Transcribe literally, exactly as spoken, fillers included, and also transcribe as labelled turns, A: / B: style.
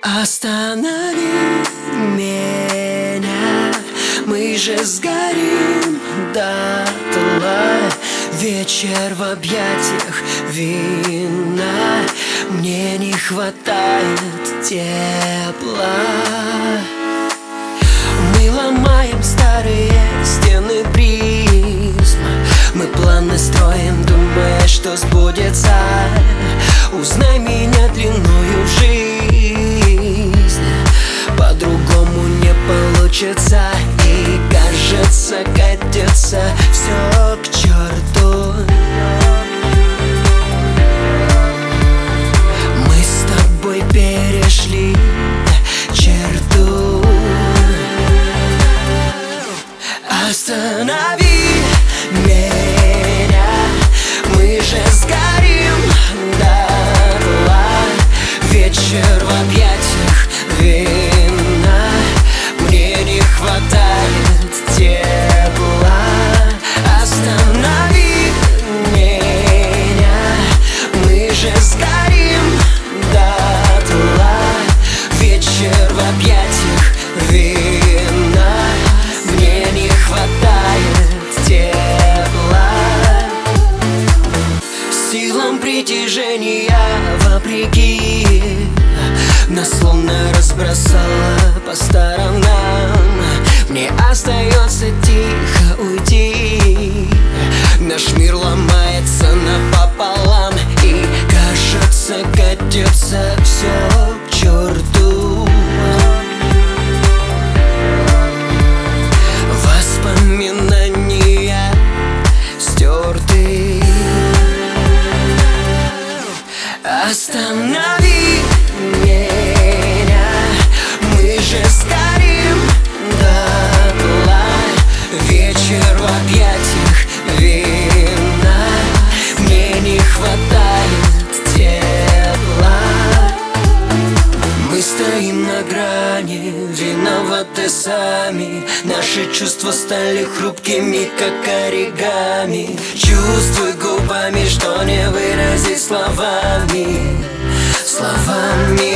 A: Останови меня, мы же сгорим дотла. Вечер в объятиях вина, мне не хватает тепла. Мы ломаем старые стены призм, мы планы строим, думая, что сбудется. Узнай меня длиною в жизнь, по-другому не получится. И кажется, катится все к черту. Мы с тобой перешли черту. Останови меня, мы же сгорим дотла. Вечер в объятиях вина, мне не хватает тепла. Останови меня, мы же сгорим дотла. Вечер в объятиях вина, мне не хватает тепла. Силам притяжения вопреки нас словно разбросало по сторонам. Мне остается тихо уйти. Наш мир ломается напополам, и кажется, катится все к черту. Воспоминания стерты. Останови меня, мы же сгорим дотла. Вечер в объятиях вина, мне не хватает тепла. Мы стоим на грани, виноваты сами. Наши чувства стали хрупкими, как оригами. Чувствуй губами, что не выразить словами. Словами